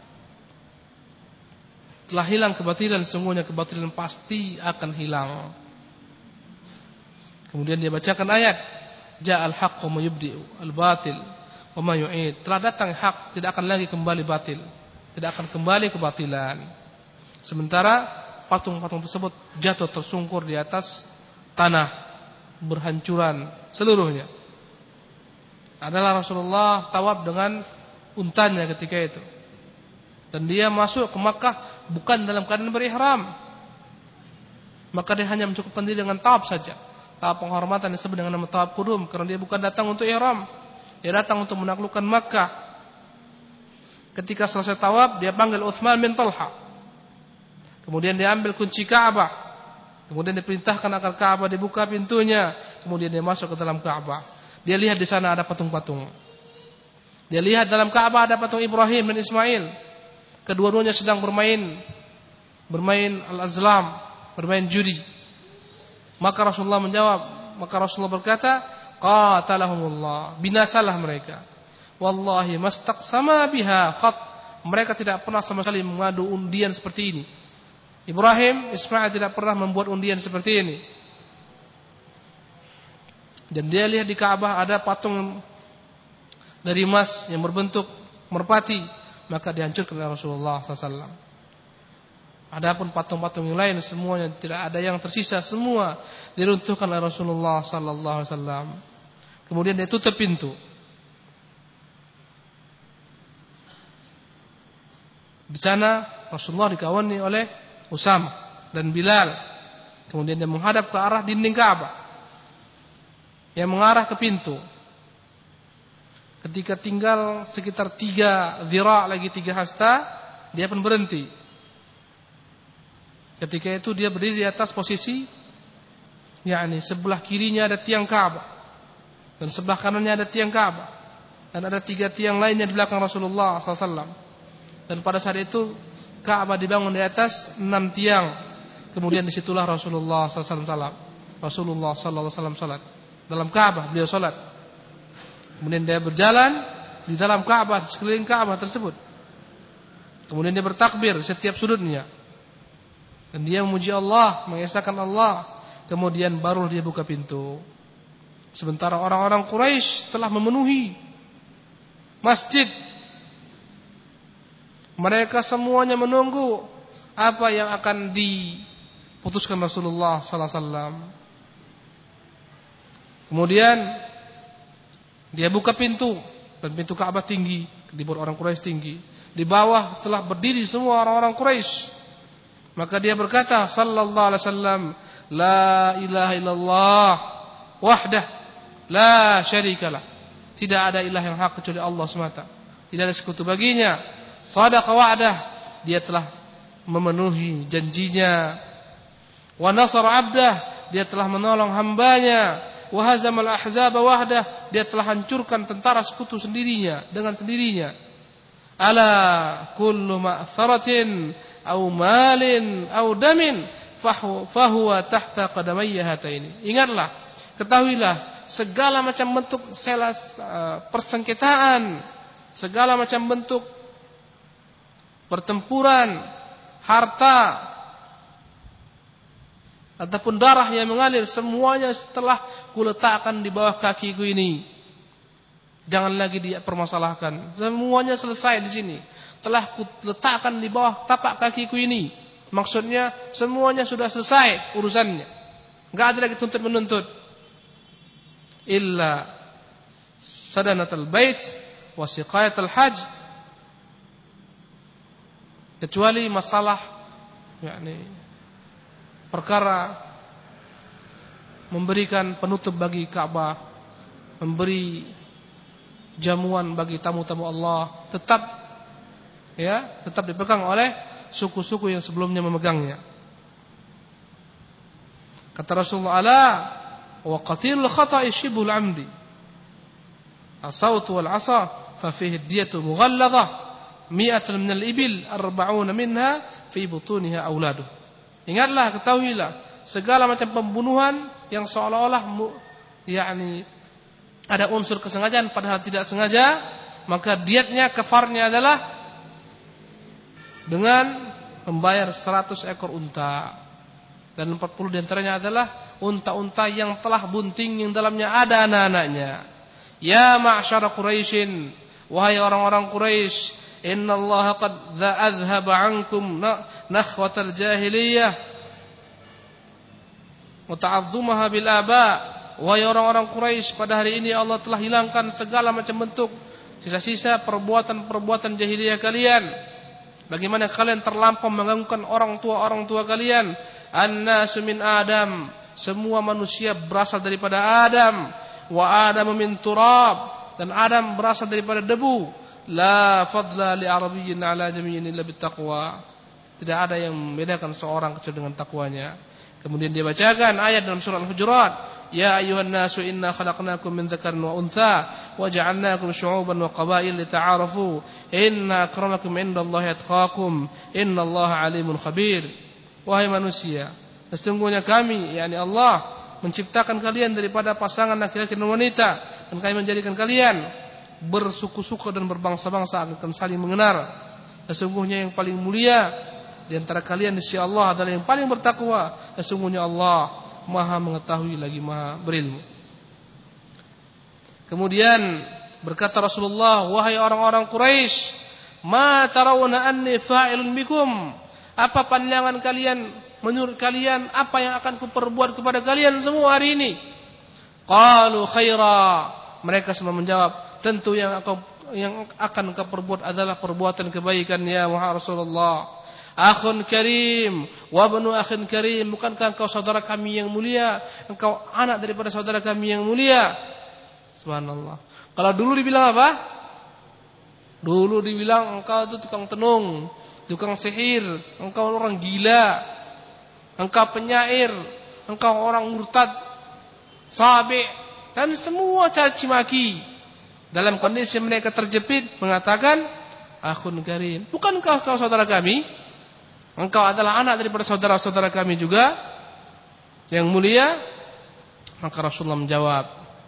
telah hilang kebatilan, sungguhnya kebatilan pasti akan hilang. Kemudian dia bacakan ayat, ja'al haqqu wa yubdi'u al-batil wa ma yu'id. Telah datang hak, tidak akan lagi kembali batil, tidak akan kembali kebatilan. Sementara patung-patung tersebut jatuh tersungkur di atas tanah, berhancuran seluruhnya. Adalah Rasulullah tawaf dengan untanya ketika itu. Dan dia masuk ke Makkah bukan dalam keadaan berihram. Maka dia hanya mencukupkan diri dengan tawaf saja. Tawaf penghormatan disebut dengan nama tawaf qudum, karena dia bukan datang untuk ihram. Dia datang untuk menaklukkan Makkah. Ketika selesai tawaf, dia panggil Utsman bin Talha. Kemudian dia ambil kunci Ka'bah. Kemudian diperintahkan agar Ka'bah dibuka pintunya. Kemudian dia masuk ke dalam Ka'bah. Dia lihat di sana ada patung-patung. Dia lihat dalam Ka'bah ada patung Ibrahim dan Ismail. Kedua-duanya sedang bermain bermain al-azlam, bermain judi. Maka Rasulullah menjawab, maka Rasulullah berkata, qatalahumullah, binasalah mereka. Wallahi mastaqsama biha khat. Mereka tidak pernah sama sekali mengadu undian seperti ini. Ibrahim, Ismail tidak pernah membuat undian seperti ini. Dan dia lihat di Ka'bah ada patung dari emas yang berbentuk merpati. Maka dihancurkan oleh Rasulullah sallallahu alaihi wasallam. Adapun patung-patung yang lain semuanya tidak ada yang tersisa, semua diruntuhkan oleh Rasulullah sallallahu alaihi wasallam. Kemudian dia tutup pintu. Di sana Rasulullah dikawani oleh Usamah dan Bilal. Kemudian dia menghadap ke arah dinding Ka'bah yang mengarah ke pintu. Ketika tinggal sekitar tiga zira' lagi, tiga hasta, dia pun berhenti. Ketika itu dia berdiri di atas posisi, yakni sebelah kirinya ada tiang Ka'bah dan sebelah kanannya ada tiang Ka'bah, dan ada tiga tiang lainnya di belakang Rasulullah sallallahu alaihi wasallam. Dan pada saat itu Ka'bah dibangun di atas enam tiang. Kemudian disitulah Rasulullah sallallahu alaihi wasallam, Rasulullah sallallahu alaihi wasallam salat dalam Ka'bah, beliau salat. Kemudian dia berjalan di dalam Ka'bah, sekeliling Ka'bah tersebut. Kemudian dia bertakbir setiap sudutnya. Dan dia memuji Allah, mengesahkan Allah. Kemudian baru dia buka pintu. Sementara orang-orang Quraisy telah memenuhi masjid. Mereka semuanya menunggu apa yang akan diputuskan Rasulullah sallallahu alaihi wasallam. Kemudian dia buka pintu, dan pintu Ka'bah tinggi, di bawah orang Quraisy tinggi. Di bawah telah berdiri semua orang-orang Quraisy. Maka dia berkata sallallahu alaihi wasallam, la ilaha illallah wahdah la syarikalah. Tidak ada ilah yang hak kecuali Allah semata. Tidak ada sekutu baginya. Shadaqa wa'dah, dia telah memenuhi janjinya. Wa nasara 'abdah, dia telah menolong hambanya. Wa hazamal ahzaba wahdah, dia telah hancurkan tentara sekutu sendirinya, dengan sendirinya. Ala kullu ma'tharatin aw malin aw damin fahuwa tahta qadamayya hataini. Ingatlah, ketahuilah, segala macam bentuk selas persengketaan, segala macam bentuk pertempuran, harta ataupun darah yang mengalir, semuanya setelah kuletakkan di bawah kakiku ini. Jangan lagi dipermasalahkan. Semuanya selesai di sini. Telah kuletakkan di bawah tapak kakiku ini. Maksudnya semuanya sudah selesai urusannya. Enggak ada lagi tuntut menuntut. Illa sadanatul bait wa siqayatul hajj. Kecuali masalah yakni perkara memberikan penutup bagi Ka'bah, memberi jamuan bagi tamu-tamu Allah, tetap ya, tetap dipegang oleh suku-suku yang sebelumnya memegangnya. Kata Rasulullah, ala wa qatilul khata'i shibul 'amdi. As-sautu wal 'asa fa fihi diyatu mughalladhah mi'atan min al-ibil arba'una minha fi butuniha auladuh. Ingatlah, ketahuilah, segala macam pembunuhan yang seolah-olah yakni ada unsur kesengajaan padahal tidak sengaja, maka diatnya, kafarnya adalah dengan membayar seratus ekor unta. Dan empat puluh diantaranya adalah unta-unta yang telah bunting yang dalamnya ada anak-anaknya. Ya ma'syara Quraisyin, wahai orang-orang Quraisy, innallaha qad adhhaba 'ankum nakhwatal jahiliyah wa ta'azzumaha bil aba. Wahai orang-orang Quraisy, pada hari ini Allah telah hilangkan segala macam bentuk sisa-sisa perbuatan-perbuatan jahiliyah kalian. Bagaimana kalian terlampau mengganggukan orang tua-orang tua kalian. An-nasu min Adam, semua manusia berasal daripada Adam. Wa Adam min turab, dan Adam berasal daripada debu. La fadla li arabiyyin ala jamiyyin illa bittaqwa. Tidak ada yang membedakan seorang kecuali dengan takwanya. Kemudian dia bacakan ayat dalam surah Al-Hujurat, ya ayyuhan nasu inna khalaqnakum min dzakarin wa untha wa ja'alnakum syu'uban wa qabail lita'arafu inna akramakum indallahi atqakum innallaha alimun khabir. Wahai manusia, sesungguhnya kami, yakni Allah, menciptakan kalian daripada pasangan laki-laki dan wanita, dan kami menjadikan kalian bersuku-suku dan berbangsa-bangsa akan saling mengenal. Sesungguhnya yang paling mulia di antara kalian di sisi Allah adalah yang paling bertakwa. Sesungguhnya Allah Maha mengetahui lagi Maha berilmu. Kemudian berkata Rasulullah, wahai orang-orang Quraisy, ma tarawna anni fa'ilun bikum? Apa pandangan kalian, menurut kalian apa yang akan kuperbuat kepada kalian semua hari ini? Qalu khaira. Mereka semua menjawab, tentu yang aku, yang akan kau perbuat adalah perbuatan kebaikan ya Muhammad Rasulullah. Akhun karim wa ibnu akhin karim, bukankah engkau saudara kami yang mulia? Engkau anak daripada saudara kami yang mulia. Subhanallah. Kalau dulu dibilang apa? Dulu dibilang engkau itu tukang tenung, tukang sihir, engkau orang gila, engkau penyair, engkau orang murtad, sabi, dan semua caci maki. Dalam kondisi mereka terjepit mengatakan, akhun karim, bukankah kau saudara kami? Engkau adalah anak daripada saudara-saudara kami juga yang mulia. Maka Rasulullah menjawab,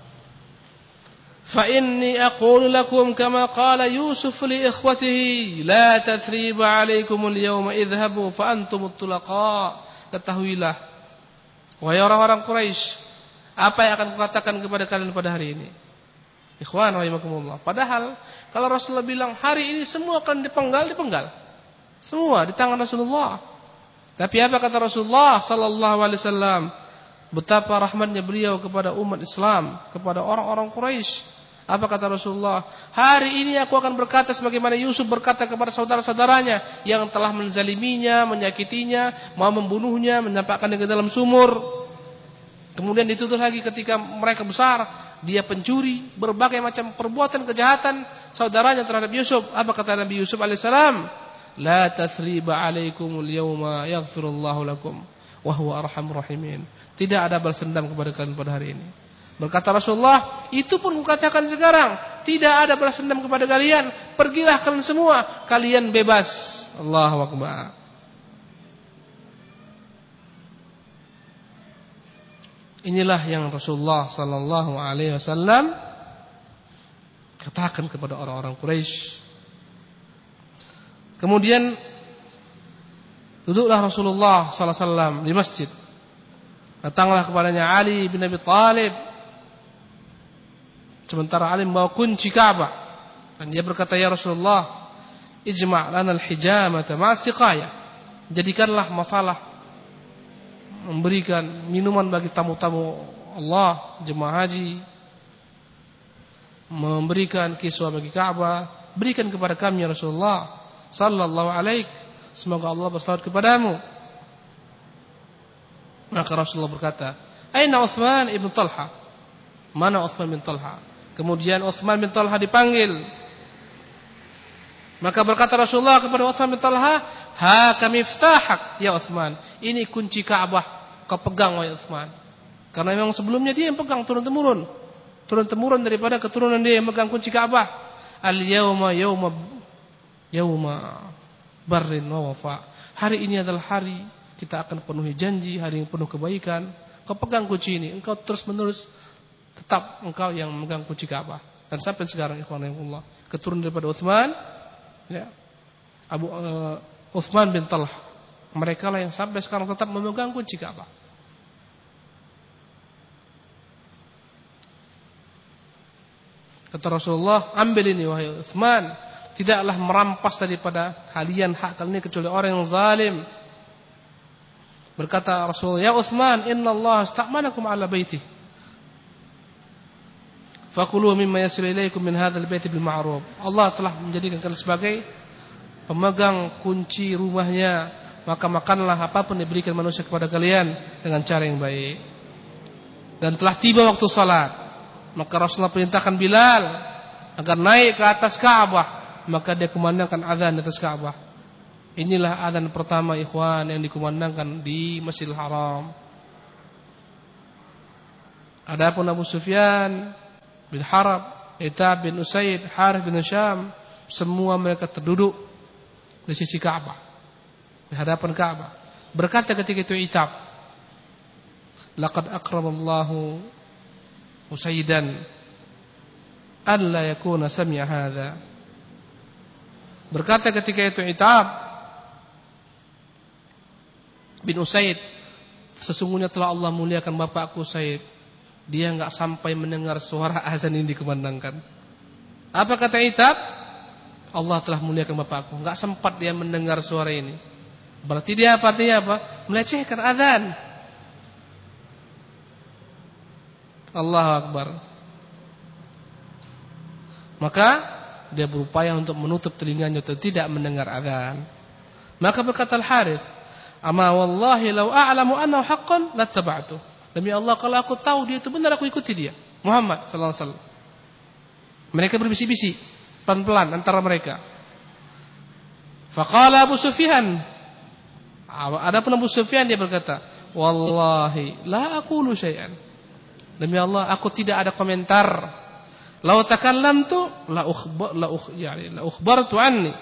fa inni aqulu lakum kama qala Yusuf li ikhwatihi la tathriba alaikumul yawma idhabu fa antumut tulaqa. Ketahuilah wahai orang-orang Quraisy, apa yang akan kukatakan kepada kalian pada hari ini. Ikhwan rahimakumullah. Padahal kalau Rasulullah bilang hari ini semua akan dipenggal, dipenggal. Semua di tangan Rasulullah. Tapi apa kata Rasulullah sallallahu alaihi wasallam? Betapa rahmatnya beliau kepada umat Islam, kepada orang-orang Quraisy. Apa kata Rasulullah? Hari ini aku akan berkata sebagaimana Yusuf berkata kepada saudara-saudaranya yang telah menzaliminya, menyakitinya, mau membunuhnya, menyampaikannya ke dalam sumur. Kemudian dituduh lagi ketika mereka besar, dia pencuri, berbagai macam perbuatan kejahatan saudaranya terhadap Yusuf. Apa kata Nabi Yusuf alaihissalam? La tathriba alaikumul yawma yaghfirullahu lakum wa huwa arhamur rahimin. Tidak ada balas dendam kepada kalian pada hari ini. Berkata Rasulullah, itu pun kukatakan sekarang, tidak ada balas dendam kepada kalian. Pergilah kalian semua, kalian bebas. Allahu akbar. Inilah yang Rasulullah sallallahu alaihi wasallam katakan kepada orang-orang Quraisy. Kemudian duduklah Rasulullah sallallahu alaihi wasallam di masjid. Datanglah kepadanya Ali bin Abi Thalib. Sementara Ali membawa kunci Ka'bah. Dan dia berkata, ya Rasulullah, ijma' lana al-hijamata ma'as-siqaya. Jadikanlah masalah memberikan minuman bagi tamu-tamu Allah, jemaah haji, memberikan kiswah bagi Ka'bah, berikan kepada kami ya Rasulullah sallallahu alaihi, semoga Allah bersalawat kepadamu. Maka Rasulullah berkata, aina Utsman ibn Talha? Mana Utsman bin Talha? Kemudian Utsman bin Talha dipanggil. Maka berkata Rasulullah kepada Utsman bin Talha, ha kami iftahak ya Utsman, ini kunci Ka'bah, kau pegang wahai Utsman. Karena memang sebelumnya dia yang pegang turun-temurun. Turun-temurun daripada keturunan dia yang pegang kunci Ka'bah. Al-yawma yawma yawma barrin wa wafa. Hari ini adalah hari kita akan penuhi janji, hari yang penuh kebaikan. Kau pegang kunci ini, engkau terus menerus tetap engkau yang memegang kunci Ka'bah. Dan sampai sekarang ikhwan fillah, keturunan daripada Utsman, ya, Abu uh, Utsman bin Talha Mereka lah yang sampai sekarang tetap memegang kunci Ka'bah. Kata Rasulullah, ambil ini wahai Utsman, tidaklah merampas daripada kalian hak kalian kecuali orang yang zalim. Berkata Rasulullah, ya Utsman, inna Allah istamanakum ala baiti. Fakulu mimma yasil ilaikum min hadzal baiti bil ma'ruf. Allah telah menjadikan kalian sebagai pemegang kunci rumahnya, maka makanlah apapun yang diberikan manusia kepada kalian dengan cara yang baik. Dan telah tiba waktu salat, maka Rasulullah perintahkan Bilal agar naik ke atas Ka'bah, maka dia kumandangkan azan di atas Ka'bah. Inilah azan pertama ikhwan yang dikumandangkan di Masjidil Haram. Adapun Abu Sufyan bin Harb, Itab bin Usaid, Harith bin Syam, semua mereka terduduk di sisi Ka'bah, di hadapan Ka'bah. Berkata ketika itu Itab, laqad akramallahu Usaidan an la yakuna sami'a hadza. Berkata ketika itu Itab bin Usaid, sesungguhnya telah Allah muliakan bapakku Usaid. Dia enggak sampai mendengar suara azan ini dikumandangkan. Apa kata Itab? Allah telah muliakan bapakku, enggak sempat dia mendengar suara ini. Berarti dia apa artinya apa? Melecehkan azan. Allahu Akbar. Maka dia berupaya untuk menutup telinganya untuk tidak mendengar azan. Maka berkata Al-Harith, "Ama wallahi law a'lamu annahu haqqan lattaba'tu." Demi Allah, kalau aku tahu dia itu benar, aku ikuti dia, Muhammad sallallahu alaihi wasallam. Mereka berbisik-bisik pelan-pelan antara mereka. Faqala Abu Sufyan, adapun Abu Sufyan dia berkata, "Wallahi la aqulu syai'an." Demi Allah, aku tidak ada komentar. Lau takallamtu la ukhbar la ukh yani la ukhbartu anni.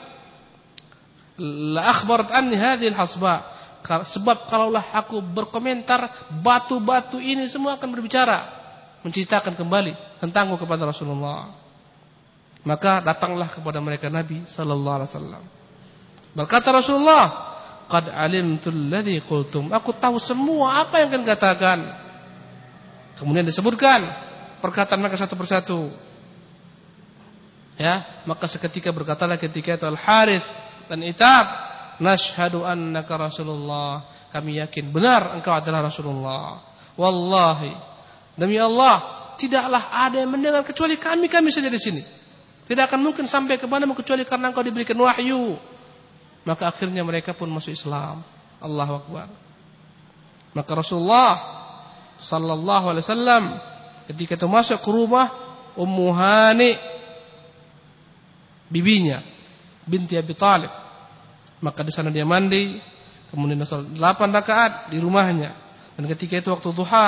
La akhbarat anni hadhihi al-hasba. Sebab kalaulah aku berkomentar, batu-batu ini semua akan berbicara, menceritakan kembali tentangku kepada Rasulullah. Maka datanglah kepada mereka Nabi sallallahu alaihi wasallam. Berkata Rasulullah, "Qad alimtu alladhi qultum." Aku tahu semua apa yang kalian katakan. Kemudian disebutkan perkataan mereka satu persatu. Ya, maka seketika berkatalah ketika itu Al-Harith dan Itab, "Nashhadu annaka Rasulullah." Kami yakin benar engkau adalah Rasulullah. Wallahi, demi Allah, tidaklah ada yang mendengar kecuali kami-kami saja di sini. Tidak akan mungkin sampai kepadamu kecuali karena engkau diberikan wahyu. Maka akhirnya mereka pun masuk Islam. Allahu Akbar. Maka Rasulullah sallallahu alaihi wasallam ketika itu masuk ke rumah Ummu Hani, bibinya, binti Abi Thalib. Maka di sana dia mandi, kemudian salat delapan rakaat di rumahnya. Dan ketika itu waktu duha,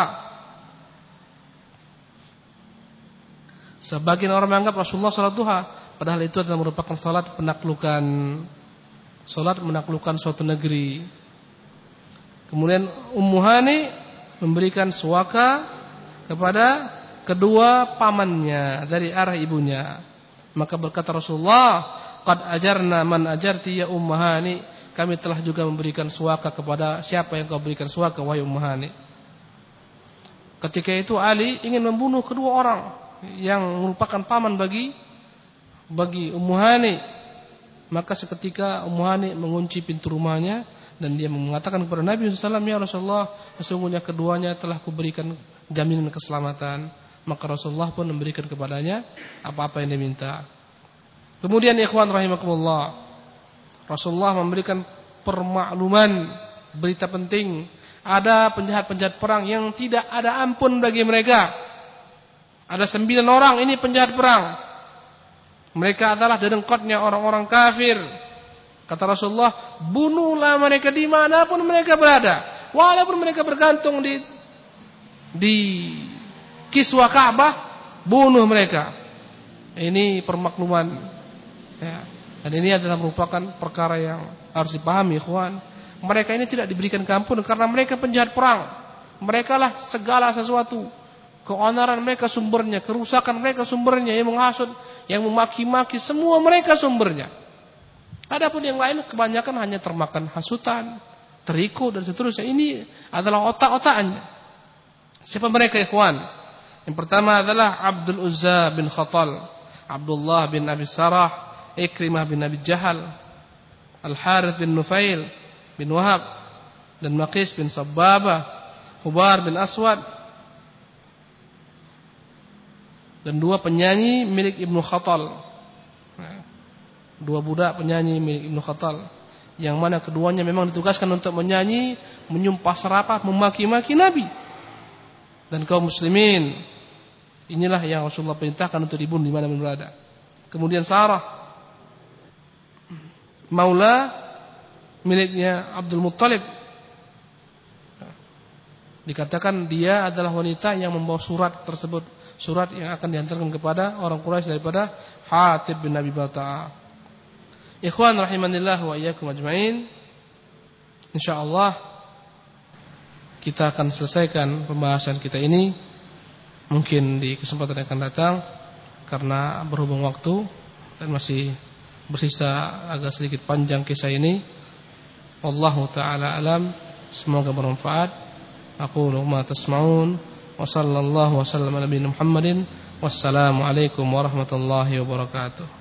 sebagian orang menganggap Rasulullah salat duha, padahal itu adalah merupakan salat penaklukan, salat menaklukkan suatu negeri. Kemudian Ummu Hani memberikan suaka kepada kedua pamannya dari arah ibunya. Maka berkata Rasulullah, "Qad ajarna man ajarti ya Ummu Hani." Kami telah juga memberikan suaka kepada siapa yang kau berikan suaka wahai Ummu Hani. Ketika itu Ali ingin membunuh kedua orang yang merupakan paman bagi bagi Ummu Hani. Maka seketika Ummu Hani mengunci pintu rumahnya dan dia mengatakan kepada Nabi sallallahu alaihi wasallam, "Ya Rasulullah, sesungguhnya keduanya telah kuberikan jaminan keselamatan." Maka Rasulullah pun memberikan kepadanya apa-apa yang dia minta. Kemudian ikhwan rahimakumullah, Rasulullah memberikan permakluman, berita penting. Ada penjahat-penjahat perang yang tidak ada ampun bagi mereka. Ada sembilan orang ini penjahat perang. Mereka adalah dedengkotnya orang-orang kafir. Kata Rasulullah, bunuhlah mereka dimanapun mereka berada, walaupun mereka bergantung di di kiswah Ka'bah, bunuh mereka. Ini permakluman. Ya. Dan ini adalah merupakan perkara yang harus dipahami, ikhwan. Mereka ini tidak diberikan keampunan karena mereka penjahat perang. Mereka lah segala sesuatu. Keonaran mereka sumbernya, kerusakan mereka sumbernya, yang menghasut, yang memaki-maki, semua mereka sumbernya. Adapun yang lain kebanyakan hanya termakan hasutan, terikut dan seterusnya. Ini adalah otak-otaknya. Siapa mereka ikhwan? Yang pertama adalah Abdul Uzza bin Khatal, Abdullah bin Abi Sarah, Ikrimah bin Abi Jahal, Al-Harith bin Nufail bin Wahab, dan Maqis bin Sabbabah, Hubar bin Aswad, dan dua penyanyi milik Ibnu Khatal. Dua budak penyanyi milik Ibnu Khatal, yang mana keduanya memang ditugaskan untuk menyanyi, menyumpah serapah, memaki-maki Nabi dan kaum muslimin. Inilah yang Rasulullah perintahkan untuk dibunuh di mana pun berada. Kemudian Sarah, maula miliknya Abdul Muttalib. Dikatakan dia adalah wanita yang membawa surat tersebut, surat yang akan dihantarkan kepada orang Quraisy daripada Hatib bin Abi Balta'a. Ikhwan rahimanillah wa iyyakum ajmain. Insyaallah kita akan selesaikan pembahasan kita ini mungkin di kesempatan yang akan datang, karena berhubung waktu dan masih bersisa agak sedikit panjang kisah ini. Wallahu ta'ala alam. Semoga bermanfaat. Aqulu ma tasma'un wa sallallahu wa sallam ala nabiyina Muhammadin. Wassalamu alaikum warahmatullahi wabarakatuh.